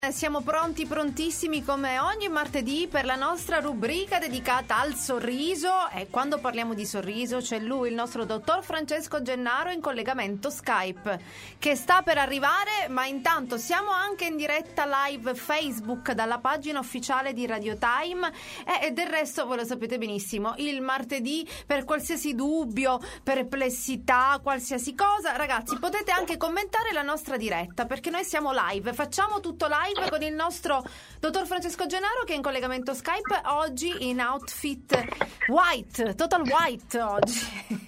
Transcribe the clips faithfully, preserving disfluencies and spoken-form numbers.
Siamo pronti, prontissimi come ogni martedì per la nostra rubrica dedicata al sorriso, e quando parliamo di sorriso c'è lui, il nostro dottor Francesco Gennaro, in collegamento Skype, che sta per arrivare, ma intanto siamo anche in diretta live Facebook dalla pagina ufficiale di Radio Time e, e del resto voi lo sapete benissimo, il martedì per qualsiasi dubbio, perplessità, qualsiasi cosa, ragazzi, potete anche commentare la nostra diretta, perché noi siamo live, facciamo tutto live con il nostro dottor Francesco Gennaro, che è in collegamento Skype oggi in outfit white, total white oggi.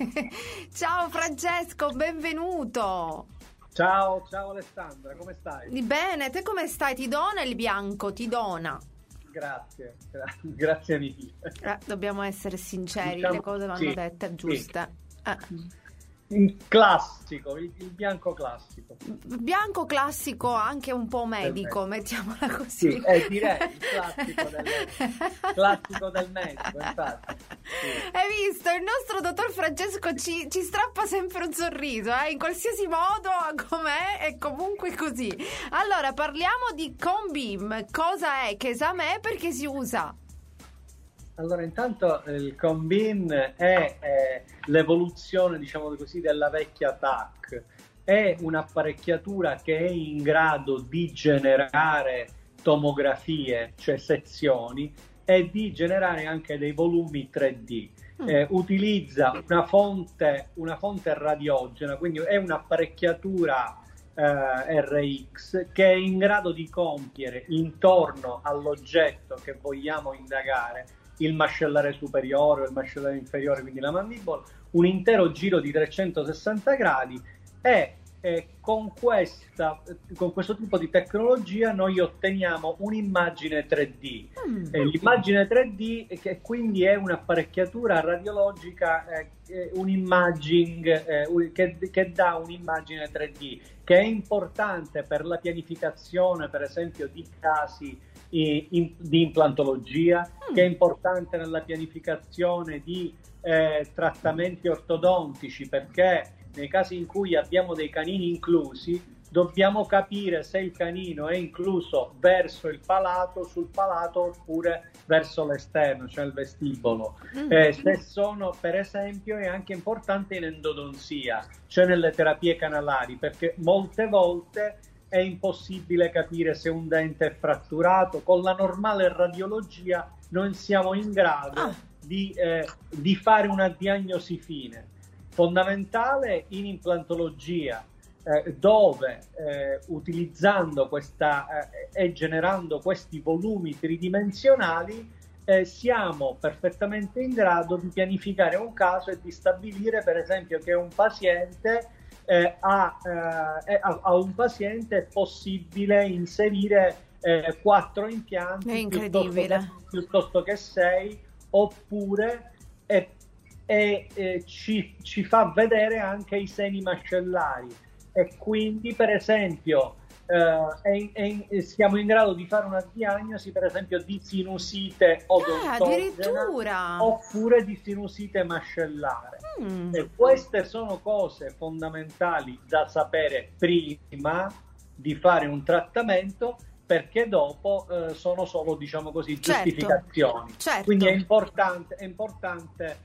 Ciao Francesco, benvenuto. Ciao, ciao Alessandra, come stai? Bene, te come stai? Ti dona il bianco, ti dona. Grazie, gra- grazie mille. Eh, dobbiamo essere sinceri, diciamo, le cose vanno sì, dette giuste. Sì. Eh. Il classico, il, il bianco classico. Bianco classico, anche un po' medico, mettiamola così. Sì, eh, direi il classico del, classico del medico, infatti. Sì. Hai visto? Il nostro dottor Francesco ci, ci strappa sempre un sorriso, eh? In qualsiasi modo, com'è, è comunque così. Allora, parliamo di Conbeam. Cosa è? Che esame è? Perché si usa? Allora, intanto il Conbeam è, è l'evoluzione, diciamo così, della vecchia T A C. È un'apparecchiatura che è in grado di generare tomografie, cioè sezioni, e di generare anche dei volumi tre D. Eh, utilizza una fonte, una fonte radiogena, quindi è un'apparecchiatura eh, R X che è in grado di compiere intorno all'oggetto che vogliamo indagare, il mascellare superiore o il mascellare inferiore, quindi la mandibola, un intero giro di trecentosessanta gradi, e eh, con, questa, con questo tipo di tecnologia noi otteniamo un'immagine tre D. Mm. Eh, l'immagine tre D, che quindi è un'apparecchiatura radiologica, eh, un imaging eh, che, che dà un'immagine tre D, che è importante per la pianificazione, per esempio, di casi In, di implantologia, mm. che è importante nella pianificazione di eh, trattamenti ortodontici, perché nei casi in cui abbiamo dei canini inclusi dobbiamo capire se il canino è incluso verso il palato, sul palato, oppure verso l'esterno, cioè il vestibolo. Mm. Eh, se sono, per esempio, è anche importante in endodonzia, cioè nelle terapie canalari, perché molte volte è impossibile capire se un dente è fratturato. Con la normale radiologia non siamo in grado ah. di, eh, di fare una diagnosi fine. Fondamentale in implantologia, eh, dove eh, utilizzando questa eh, e generando questi volumi tridimensionali eh, siamo perfettamente in grado di pianificare un caso e di stabilire, per esempio, che un paziente Eh, a, eh, a, a un paziente è possibile inserire eh, quattro impianti è incredibile. Piuttosto che, piuttosto che sei, oppure e, e, e ci, ci fa vedere anche i seni mascellari, e quindi, per esempio, Uh, è, è, siamo in grado di fare una diagnosi, per esempio, di sinusite odontogena, ah, oppure di sinusite mascellare. Mm. E queste sono cose fondamentali da sapere prima di fare un trattamento, perché dopo uh, sono solo, diciamo così, giustificazioni. Certo. Certo. Quindi è importante, è importante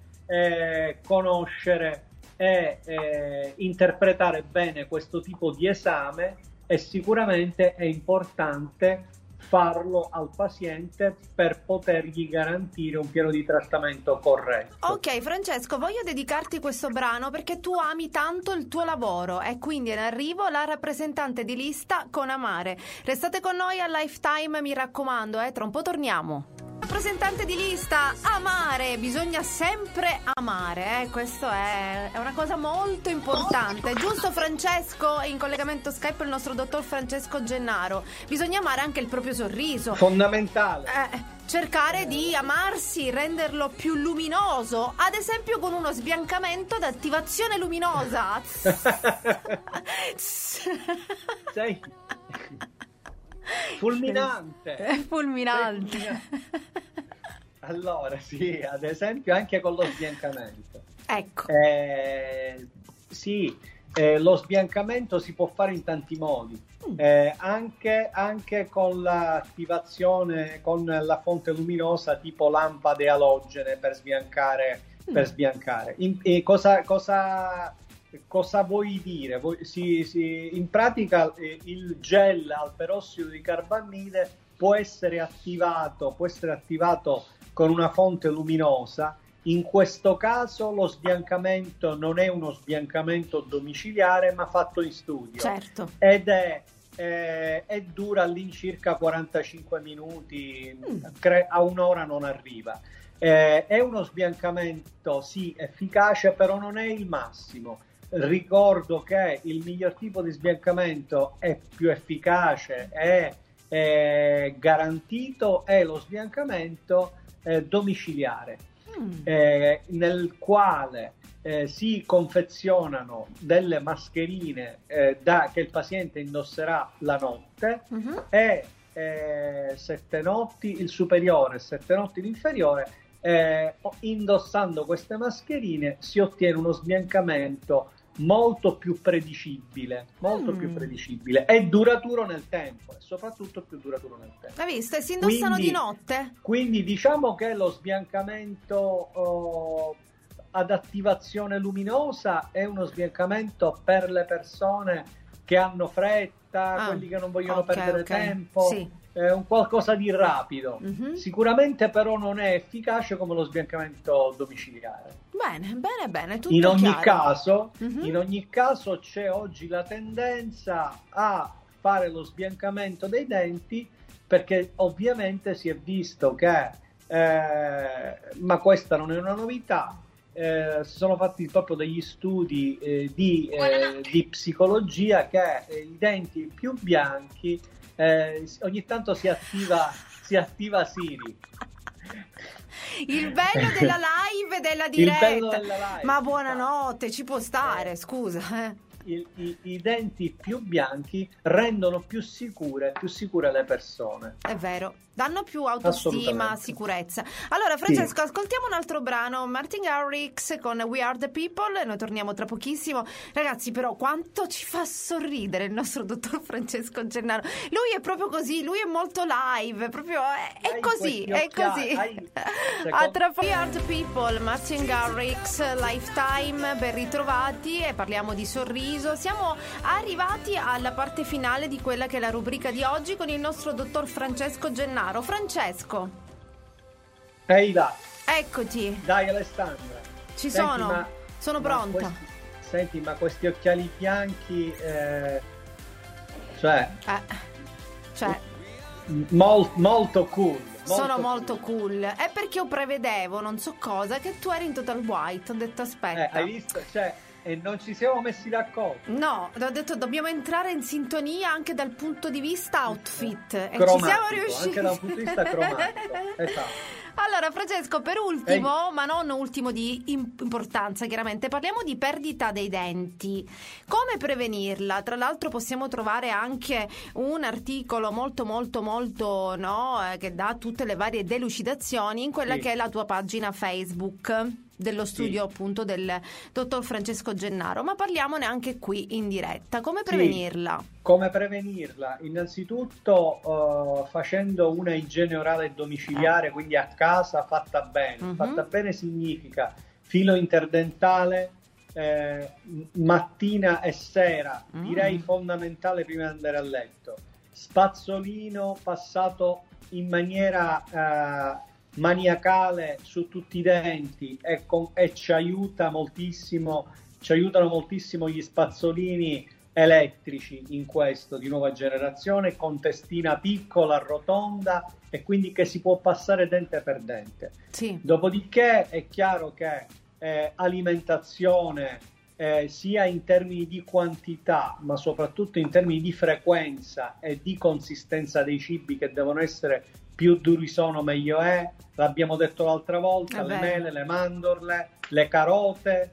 eh, conoscere e eh, interpretare bene questo tipo di esame. E sicuramente è importante farlo al paziente per potergli garantire un piano di trattamento corretto. Ok Francesco, voglio dedicarti questo brano perché tu ami tanto il tuo lavoro, e quindi in arrivo la rappresentante di lista con Amare. Restate con noi a Lifetime, mi raccomando, eh, tra un po' torniamo. Rappresentante di lista, Amare, bisogna sempre amare, eh? Questo è, è una cosa molto importante, giusto Francesco? In collegamento Skype il nostro dottor Francesco Gennaro. Bisogna amare anche il proprio sorriso. Fondamentale. Eh, cercare di amarsi, renderlo più luminoso, ad esempio con uno sbiancamento d'attivazione luminosa. Sei fulminante. È fulminante. fulminante. Allora, sì, ad esempio anche con lo sbiancamento. Ecco. Eh, sì, Eh, lo sbiancamento si può fare in tanti modi, eh, anche, anche con l'attivazione, con la fonte luminosa tipo lampade alogene per sbiancare. Mm. Per sbiancare. In, eh, cosa, cosa, cosa vuoi dire? Vuoi, si, si, in pratica eh, il gel al perossido di carbamide può essere attivato, può essere attivato con una fonte luminosa. In questo caso lo sbiancamento non è uno sbiancamento domiciliare, ma fatto in studio. Certo. Ed è, eh, e dura all'incirca quarantacinque minuti, mm. cre- a un'ora non arriva. Eh, è uno sbiancamento, sì, efficace, però non è il massimo. Ricordo che il miglior tipo di sbiancamento è più efficace, è, è garantito, è lo sbiancamento eh, domiciliare. Eh, nel quale eh, si confezionano delle mascherine eh, da, che il paziente indosserà la notte uh-huh. e eh, sette notti il superiore e sette notti l'inferiore. Eh, indossando queste mascherine si ottiene uno sbiancamento molto più predicibile, molto mm. più predicibile e duraturo nel tempo, e soprattutto più duraturo nel tempo. Hai visto? E si indossano quindi, di notte? Quindi diciamo che lo sbiancamento oh, ad attivazione luminosa è uno sbiancamento per le persone che hanno fretta, ah, quelli che non vogliono okay, perdere okay. tempo. Sì. È un qualcosa di rapido, mm-hmm. sicuramente però non è efficace come lo sbiancamento domiciliare. Bene, bene, bene, tutto in ogni chiaro. caso, mm-hmm. in ogni caso c'è oggi la tendenza a fare lo sbiancamento dei denti, perché ovviamente si è visto che, eh, ma questa non è una novità, eh, si sono fatti proprio degli studi eh, di, eh, di psicologia che eh, i denti più bianchi Eh, ogni tanto si attiva si attiva Siri. Il bello della live, della diretta. Il bello della live. Ma buonanotte, ci può stare, eh, scusa. Eh. I, i, I denti più bianchi rendono più sicure, più sicure le persone. È vero. Danno più autostima, sicurezza. Allora, Francesco, sì. ascoltiamo un altro brano, Martin Garrix con We Are the People, e noi torniamo tra pochissimo. Ragazzi, però, quanto ci fa sorridere il nostro dottor Francesco Gennaro. Lui è proprio così, lui è molto live, proprio è, è così, è così. Hai... A tra We Are the People, Martin Garrix, Lifetime, ben ritrovati, e parliamo di sorriso. Siamo arrivati alla parte finale di quella che è la rubrica di oggi con il nostro dottor Francesco Gennaro. Francesco, ehi là, eccoti. Dai Alessandra, ci senti, sono, ma, sono ma pronta. Questi, senti, ma questi occhiali bianchi, eh, cioè, eh, cioè mol, molto cool. Molto sono cool. molto cool. È perché io prevedevo, non so cosa, che tu eri in total white. Ho detto aspetta. Eh, hai visto? Cioè, e non ci siamo messi d'accordo. No, ho detto dobbiamo entrare in sintonia anche dal punto di vista outfit. E cromatico, ci siamo riusciti. Anche da un punto di vista cromatico. Esatto. Allora, Francesco, per ultimo, Ehi. ma non ultimo di importanza, chiaramente, parliamo di perdita dei denti. Come prevenirla? Tra l'altro possiamo trovare anche un articolo molto molto molto no, eh, che dà tutte le varie delucidazioni in quella sì. che è la tua pagina Facebook dello studio sì. appunto del dottor Francesco Gennaro, ma parliamone anche qui in diretta. Come prevenirla? Sì. Come prevenirla? Innanzitutto uh, facendo una igiene orale domiciliare, eh. quindi a casa, fatta bene. Uh-huh. Fatta bene significa filo interdentale eh, mattina e sera, uh-huh. direi fondamentale prima di andare a letto. Spazzolino passato in maniera uh, maniacale su tutti i denti e, con, e ci aiuta moltissimo, ci aiutano moltissimo gli spazzolini elettrici in questo, di nuova generazione, con testina piccola, rotonda, e quindi che si può passare dente per dente. Sì. Dopodiché è chiaro che eh, alimentazione eh, sia in termini di quantità, ma soprattutto in termini di frequenza e di consistenza dei cibi, che devono essere più duri sono meglio è, l'abbiamo detto l'altra volta, le mele, le mandorle, le carote,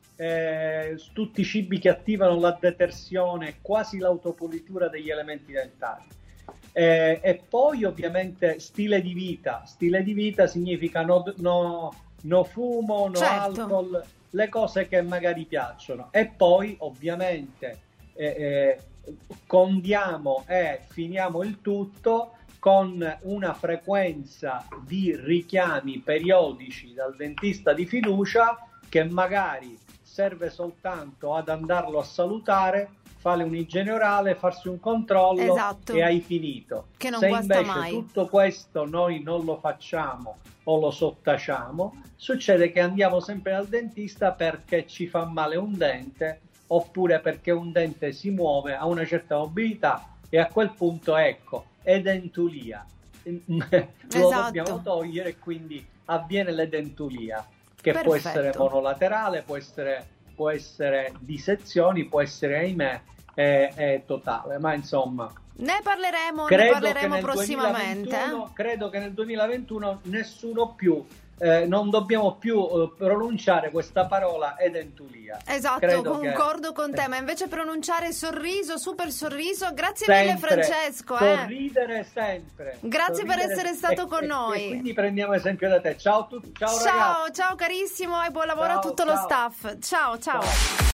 eh, tutti i cibi che attivano la detersione, quasi l'autopulitura degli elementi dentali. Eh, e poi ovviamente stile di vita, stile di vita significa no, no, no fumo, no certo. alcol, le cose che magari piacciono, e poi ovviamente eh, eh, condiamo e finiamo il tutto con una frequenza di richiami periodici dal dentista di fiducia, che magari serve soltanto ad andarlo a salutare, fare un'igiene orale, farsi un controllo, esatto, e hai finito. Che non Se guasta invece mai. tutto questo noi non lo facciamo o lo sottaciamo, succede che andiamo sempre dal dentista perché ci fa male un dente, oppure perché un dente si muove, ha una certa mobilità, e a quel punto, ecco, edentulia. Lo Esatto. dobbiamo togliere, e quindi avviene l'edentulia, che Perfetto. può essere monolaterale, può essere, può essere di sezioni, può essere, ahimè, è, è totale. Ma insomma, ne parleremo, credo ne parleremo che nel prossimamente. duemilaventuno, credo che nel duemilaventuno nessuno più, eh, non dobbiamo più eh, pronunciare questa parola edentulia. Esatto, Credo concordo che... con te, ma invece pronunciare sorriso, super sorriso. Grazie sempre, mille Francesco. Sorridere eh. sempre. Grazie sorridere per essere stato e, con e, noi. E quindi prendiamo esempio da te. Ciao a tutti, ciao, Ciao, ragazzi. ciao carissimo, e buon lavoro Ciao, a tutto ciao. lo staff. Ciao, ciao. Ciao.